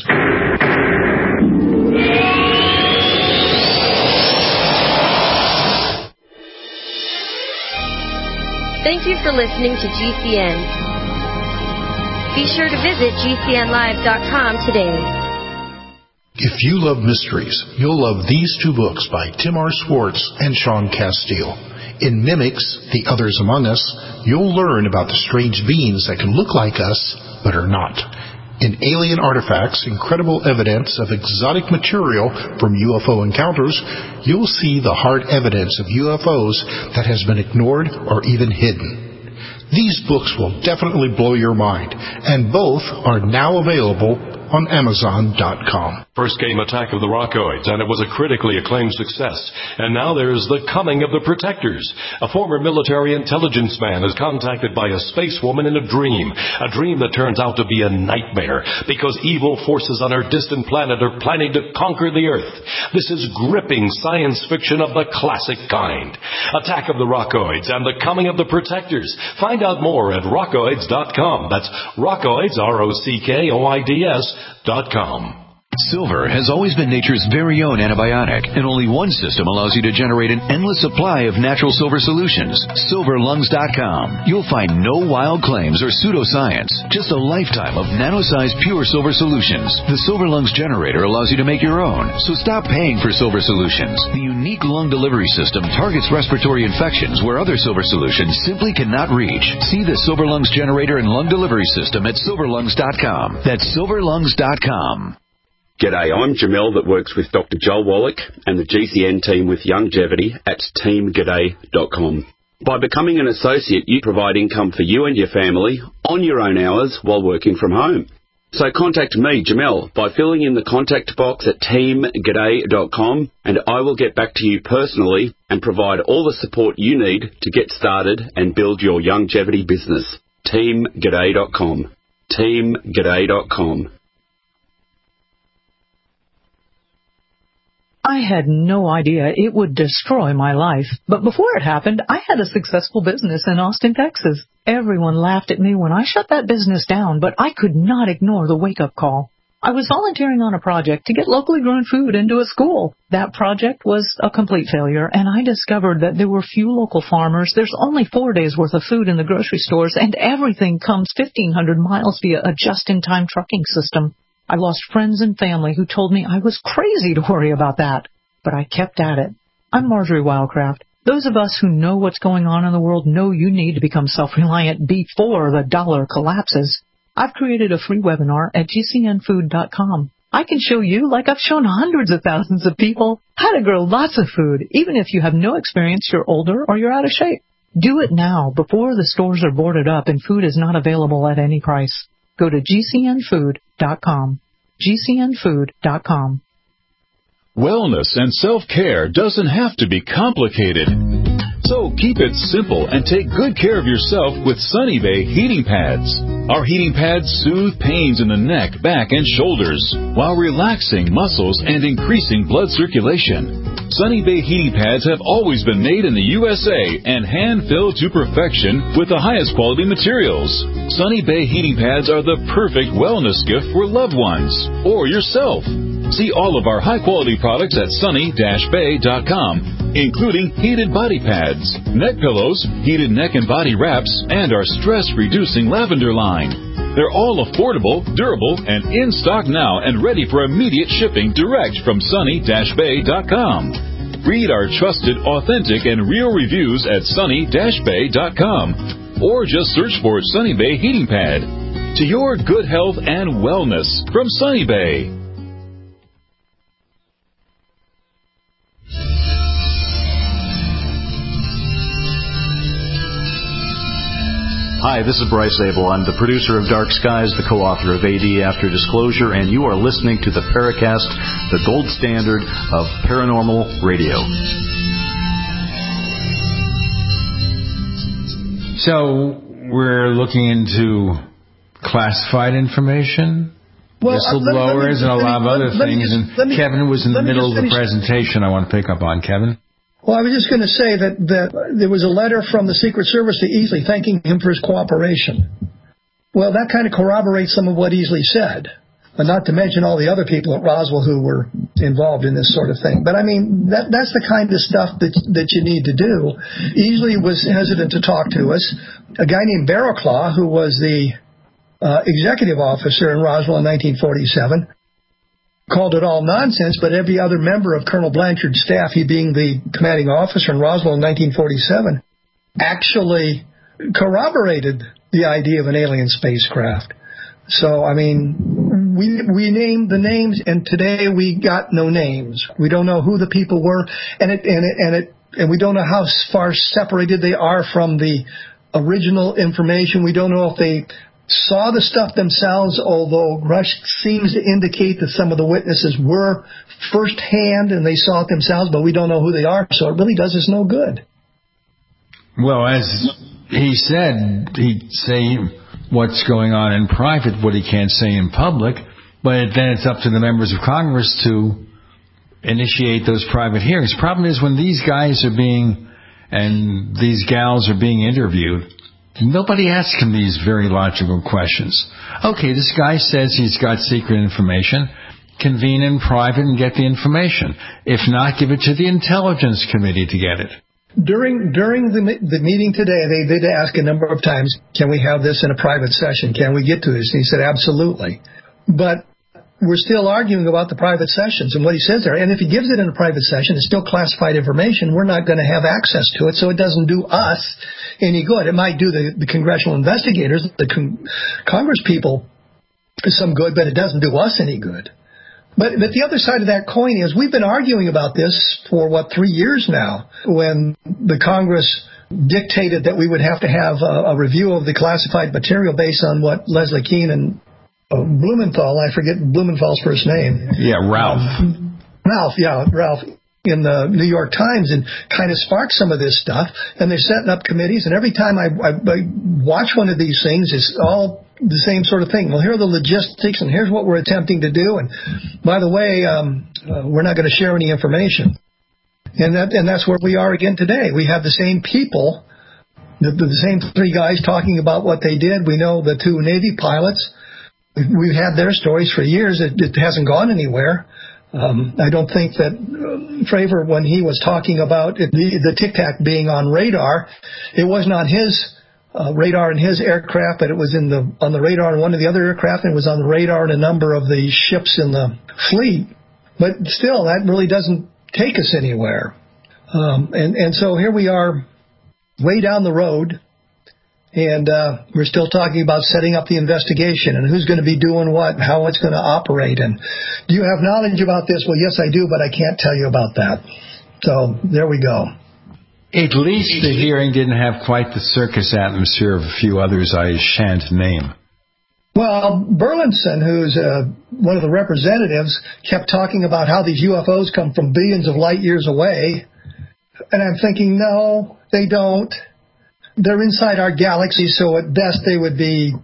Thank you for listening to G C N. Be sure to visit G C N live dot com today. If you love mysteries, you'll love these two books by Tim R. Swartz and Sean Castile. In Mimics, The Others Among Us, you'll learn about the strange beings that can look like us, but are not. In Alien Artifacts, Incredible Evidence of Exotic Material from U F O Encounters, you'll see the hard evidence of U F Os that has been ignored or even hidden. These books will definitely blow your mind, and both are now available on Amazon dot com. First came Attack of the Rockoids, and it was a critically acclaimed success. And now there's The Coming of the Protectors. A former military intelligence man is contacted by a space woman in a dream. A dream that turns out to be a nightmare, because evil forces on our distant planet are planning to conquer the Earth. This is gripping science fiction of the classic kind. Attack of the Rockoids and The Coming of the Protectors. Find out more at rockoids dot com. That's Rockoids, R O C K O I D S dot com. Silver has always been nature's very own antibiotic, and only one system allows you to generate an endless supply of natural silver solutions. silver lungs dot com. You'll find no wild claims or pseudoscience, just a lifetime of nano-sized pure silver solutions. The Silver Lungs generator allows you to make your own, so stop paying for silver solutions. The unique lung delivery system targets respiratory infections where other silver solutions simply cannot reach. See the Silver Lungs generator and lung delivery system at silver lungs dot com. That's silver lungs dot com. G'day, I'm Jamel that works with Doctor Joel Wallach and the G C N team with Longevity at team g'day dot com. By becoming an associate, you provide income for you and your family on your own hours while working from home. So contact me, Jamel, by filling in the contact box at team g'day dot com, and I will get back to you personally and provide all the support you need to get started and build your longevity business. team g'day dot com. team g'day dot com. I had no idea it would destroy my life. But before it happened, I had a successful business in Austin, Texas. Everyone laughed at me when I shut that business down, but I could not ignore the wake-up call. I was volunteering on a project to get locally grown food into a school. That project was a complete failure, and I discovered that there were few local farmers. There's only four days' worth of food in the grocery stores, and everything comes fifteen hundred miles via a just-in-time trucking system. I lost friends and family who told me I was crazy to worry about that, but I kept at it. I'm Marjorie Wildcraft. Those of us who know what's going on in the world know you need to become self-reliant before the dollar collapses. I've created a free webinar at G C N food dot com. I can show you, like I've shown hundreds of thousands of people, how to grow lots of food, even if you have no experience, you're older, or you're out of shape. Do it now, before the stores are boarded up and food is not available at any price. Go to G C N food dot com. G C N food dot com. Wellness and self-care doesn't have to be complicated. So keep it simple and take good care of yourself with Sunny Bay heating pads. Our heating pads soothe pains in the neck, back, and shoulders while relaxing muscles and increasing blood circulation. Sunny Bay heating pads have always been made in the U S A and hand-filled to perfection with the highest quality materials. Sunny Bay heating pads are the perfect wellness gift for loved ones or yourself. See all of our high-quality products at sunny dash bay dot com, including heated body pads, neck pillows, heated neck and body wraps, and our stress-reducing lavender line. They're all affordable, durable, and in stock now and ready for immediate shipping direct from sunny dash bay dot com. Read our trusted, authentic, and real reviews at sunny dash bay dot com, or just search for Sunny Bay Heating Pad. To your good health and wellness from Sunny Bay. Hi, this is Bryce Abel. I'm the producer of Dark Skies, the co-author of A D After Disclosure, and you are listening to the Paracast, the gold standard of paranormal radio. So, we're looking into classified information, well, whistleblowers, uh, and a lot of other things. Just, and me, Kevin was in the middle of the finish. presentation I want to pick up on. Kevin? Well, I was just going to say that, that there was a letter from the Secret Service to Easley thanking him for his cooperation. Well, that kind of corroborates some of what Easley said, but not to mention all the other people at Roswell who were involved in this sort of thing. But, I mean, that, that's the kind of stuff that, that you need to do. Easley was hesitant to talk to us. A guy named Barrowclaw, who was the uh, executive officer in Roswell in nineteen forty-seven, called it all nonsense, but every other member of Colonel Blanchard's staff, he being the commanding officer in Roswell in nineteen forty-seven, actually corroborated the idea of an alien spacecraft. So, I mean, we we named the names, and today we got no names. We don't know who the people were, and it and it and it and we don't know how far separated they are from the original information. We don't know if they saw the stuff themselves, although Rush seems to indicate that some of the witnesses were firsthand and they saw it themselves, but we don't know who they are, so it really does us no good. Well, as he said, he'd say what's going on in private, what he can't say in public, but then it's up to the members of Congress to initiate those private hearings. The problem is when these guys are being, and these gals are being interviewed, nobody asks him these very logical questions. Okay, this guy says he's got secret information. Convene in private and get the information. If not, give it to the Intelligence Committee to get it. During during the the meeting today, they did ask a number of times, can we have this in a private session? Can we get to this? And he said, absolutely. But we're still arguing about the private sessions and what he says there. And if he gives it in a private session, it's still classified information. We're not going to have access to it, so it doesn't do us any good. It might do the, the congressional investigators, the con- Congress people, some good, but it doesn't do us any good. But, but the other side of that coin is we've been arguing about this for, what, three years now, when the Congress dictated that we would have to have a, a review of the classified material based on what Leslie Kean and uh, Blumenthal, I forget Blumenthal's first name. Yeah, Ralph. Um, Ralph, yeah, Ralph. in the New York Times and kind of sparked some of this stuff. And they're setting up committees. And every time I, I, I watch one of these things, it's all the same sort of thing. Well, here are the logistics, and here's what we're attempting to do. And by the way, um, uh, we're not going to share any information. And that, and that's where we are again today. We have the same people, the, the same three guys talking about what they did. We know the two Navy pilots. we've had their stories for years. It, it hasn't gone anywhere. Um, I don't think that uh, Fravor, when he was talking about it, the, the Tic Tac being on radar, it wasn't on his uh, radar in his aircraft, but it was in the on the radar in one of the other aircraft, and it was on the radar in a number of the ships in the fleet. But still, that really doesn't take us anywhere. Um, and, and so here we are way down the road, and uh, we're still talking about setting up the investigation and who's going to be doing what and how it's going to operate. And do you have knowledge about this? Well, yes, I do, but I can't tell you about that. So there we go. At least the hearing didn't have quite the circus atmosphere of a few others I shan't name. Well, Burlinson, who's uh, one of the representatives, kept talking about how these U F Os come from billions of light years away. And I'm thinking, no, they don't. They're inside our galaxy, so at best they would be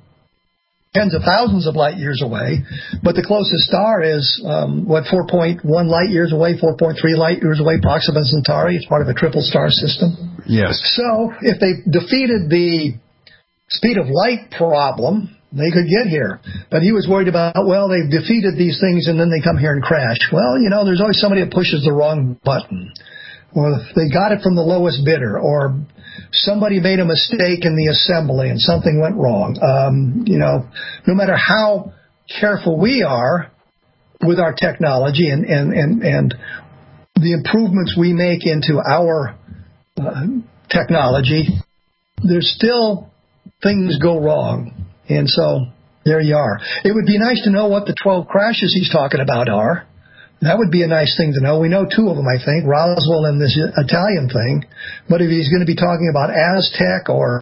tens of thousands of light years away. But the closest star is, um, what, four point one light years away, four point three light years away, Proxima Centauri. It's part of a triple star system. Yes. So if they defeated the speed of light problem, they could get here. But he was worried about, well, they've defeated these things and then they come here and crash. Well, you know, there's always somebody that pushes the wrong button. Or they got it from the lowest bidder, or somebody made a mistake in the assembly and something went wrong. Um, you know, no matter how careful we are with our technology and, and, and, and the improvements we make into our uh, technology, there's still things go wrong. And so there you are. It would be nice to know what the twelve crashes he's talking about are. That would be a nice thing to know. We know two of them, I think, Roswell and this Italian thing. But if he's going to be talking about Aztec or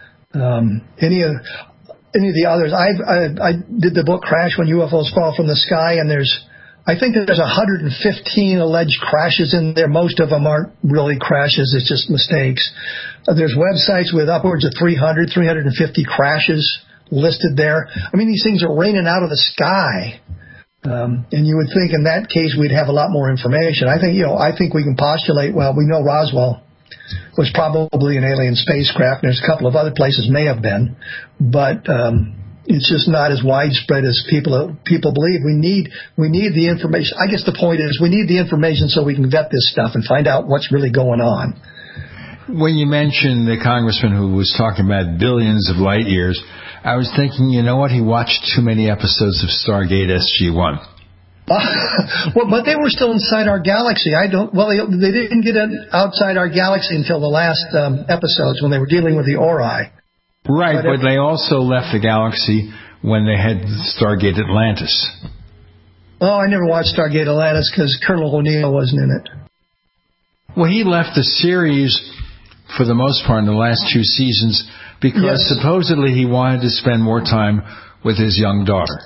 um, any of any of the others, I've, I, I did the book Crash When U F Os Fall from the Sky, and there's, I think there's one hundred fifteen alleged crashes in there. Most of them aren't really crashes; it's just mistakes. Uh, there's websites with upwards of three hundred, three hundred fifty crashes listed there. I mean, these things are raining out of the sky. Um, and you would think in that case we'd have a lot more information. I think, you know, I think we can postulate, well, we know Roswell was probably an alien spacecraft, and there's a couple of other places may have been, but um, it's just not as widespread as people people believe. We need we need the information. I guess the point is we need the information so we can vet this stuff and find out what's really going on. When you mentioned the congressman who was talking about billions of light years, I was thinking, you know what? He watched too many episodes of Stargate S G one. Uh, well, but they were still inside our galaxy. I don't. Well, they, they didn't get outside our galaxy until the last um, episodes when they were dealing with the Ori. Right, but, but they also left the galaxy when they had Stargate Atlantis. Oh, I never watched Stargate Atlantis because Colonel O'Neill wasn't in it. Well, he left the series for the most part in the last two seasons because yes. supposedly he wanted to spend more time with his young daughter.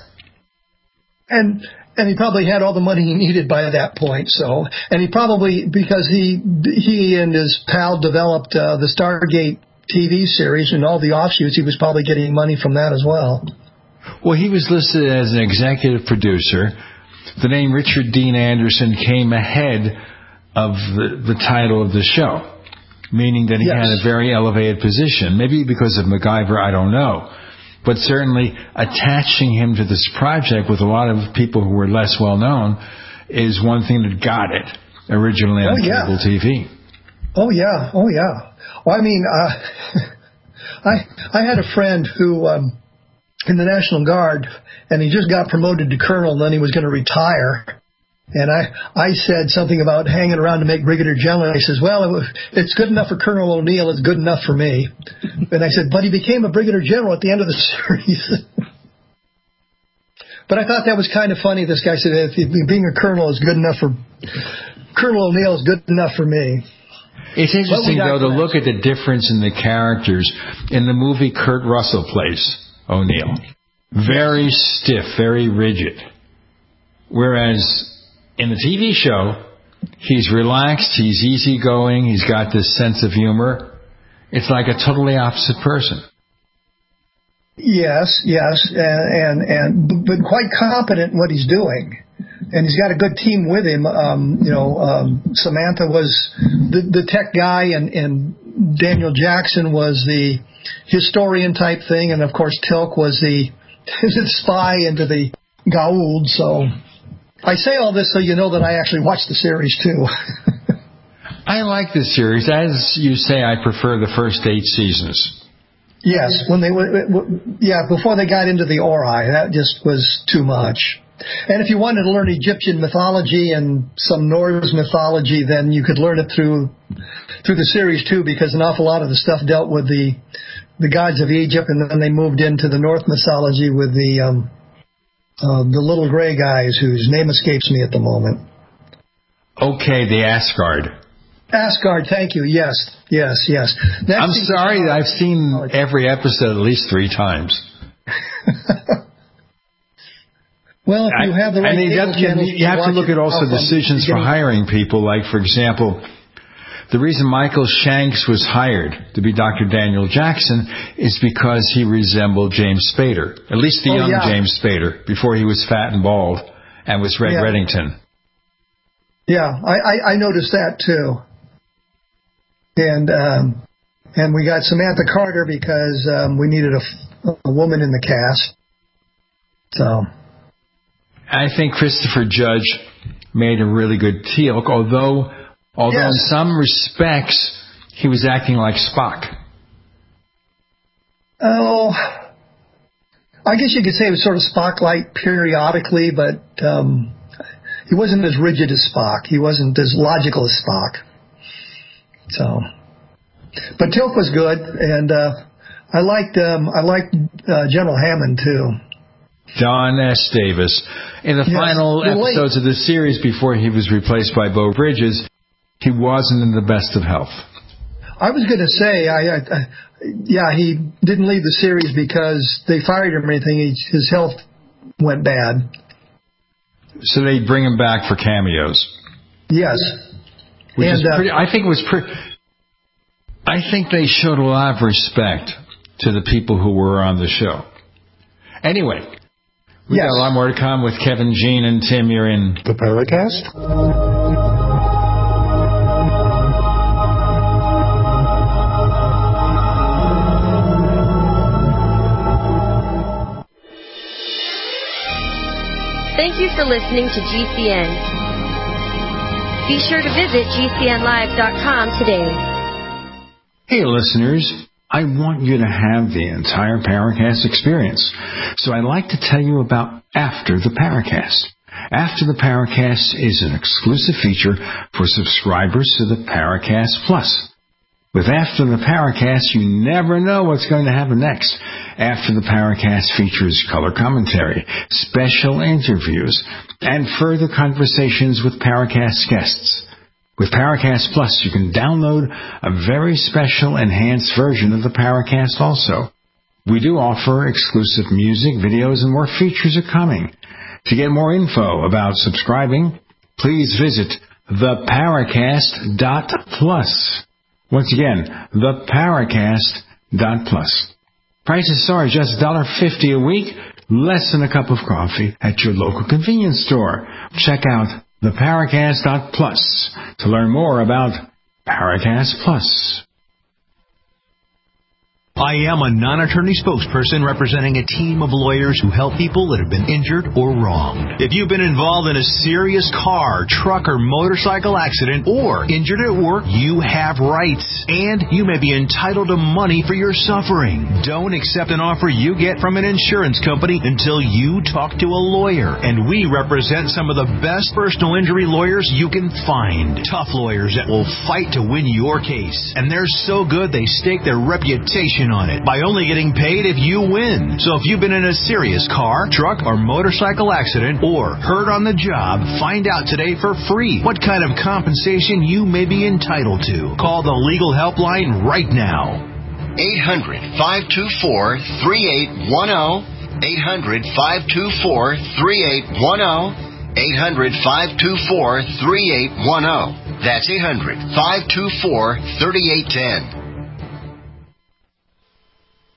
And and he probably had all the money he needed by that point. So, and he probably, because he he and his pal developed uh, the Stargate T V series and all the offshoots, he was probably getting money from that as well. Well, he was listed as an executive producer. The name Richard Dean Anderson came ahead of the, the title of the show, meaning that he yes. had a very elevated position. Maybe because of MacGyver, I don't know. But certainly attaching him to this project with a lot of people who were less well known is one thing that got it originally on oh, yeah. cable T V. Oh, yeah. Oh, yeah. Well, I mean, uh, I I had a friend who, um, in the National Guard, and he just got promoted to colonel, and then he was going to retire. And I, I said something about hanging around to make brigadier general. And he says, well, it, it's good enough for Colonel O'Neill. It's good enough for me. And I said, but he became a brigadier general at the end of the series. But I thought that was kind of funny. This guy said, if being a colonel is good enough for Colonel O'Neill is good enough for me. It's interesting, though, to look at the difference in the characters. In the movie, Kurt Russell plays O'Neill. Very stiff, very rigid. Whereas in the T V show, he's relaxed, he's easygoing, he's got this sense of humor. It's like a totally opposite person. Yes, yes, and and, and but quite competent in what he's doing. And he's got a good team with him. Um, you know, um, Samantha was the, the tech guy, and, and Daniel Jackson was the historian type thing, and of course Tilk was the to spy into the Goa'uld. So I say all this so you know that I actually watched the series too. I like this series. As you say, I prefer the first eight seasons. Yes, when they yeah before they got into the Ori, that just was too much. And if you wanted to learn Egyptian mythology and some Norse mythology, then you could learn it through through the series too, because an awful lot of the stuff dealt with the the gods of Egypt, and then they moved into the Norse mythology with the um, uh, the little gray guys whose name escapes me at the moment. Okay, the Asgard. Asgard, thank you. Yes, yes, yes. Next I'm sorry, I've seen every episode at least three times. Well, if you have the right I mean, you have, channels, you have to look at also decisions for hiring people. Like, for example, the reason Michael Shanks was hired to be Doctor Daniel Jackson is because he resembled James Spader, at least the oh, young yeah. James Spader, before he was fat and bald and was Red yeah. Reddington. Yeah, I, I, I noticed that too. And um, and we got Samantha Carter because um, we needed a, a woman in the cast. So I think Christopher Judge made a really good Teal'c, although although yes. in some respects he was acting like Spock. Oh, I guess you could say it was sort of Spock-like periodically, but um, he wasn't as rigid as Spock. He wasn't as logical as Spock. So, but Teal'c was good, and uh, I liked um, I liked uh, General Hammond too. Don S. Davis. In the yes, final episodes late. of the series, before he was replaced by Beau Bridges, he wasn't in the best of health. I was going to say, I, I, I, yeah, he didn't leave the series because they fired him or anything. He, his health went bad. So they bring him back for cameos. Yes. Which and, is pretty, uh, I think it was pretty. I think they showed a lot of respect to the people who were on the show. Anyway, we yes. got a lot more to come with Kevin, Gene, and Tim. You're in the Paracast. Thank you for listening to G C N. Be sure to visit G C N live dot com today. Hey, listeners. I want you to have the entire Paracast experience. So I'd like to tell you about After the Paracast. After the Paracast is an exclusive feature for subscribers to the Paracast Plus. With After the Paracast, you never know what's going to happen next. After the Paracast features color commentary, special interviews, and further conversations with Paracast guests. With Paracast Plus, you can download a very special enhanced version of the Paracast also. We do offer exclusive music, videos, and more features are coming. To get more info about subscribing, please visit the paracast dot plus. Once again, the paracast dot plus. Prices are just one dollar fifty a week, less than a cup of coffee at your local convenience store. Check out the paracast dot plus to learn more about Paracast Plus. I am a non-attorney spokesperson representing a team of lawyers who help people that have been injured or wronged. If you've been involved in a serious car, truck, or motorcycle accident or injured at work, you have rights, and you may be entitled to money for your suffering. Don't accept an offer you get from an insurance company until you talk to a lawyer, and we represent some of the best personal injury lawyers you can find. Tough lawyers that will fight to win your case, and they're so good they stake their reputation on it by only getting paid if you win. So if you've been in a serious car, truck, or motorcycle accident or hurt on the job, find out today for free what kind of compensation you may be entitled to. Call the legal helpline right now. eight hundred, five two four, three eight one zero. eight hundred, five two four, three eight one zero. eight hundred, five two four, three eight one zero. That's eight hundred, five two four, three eight one zero.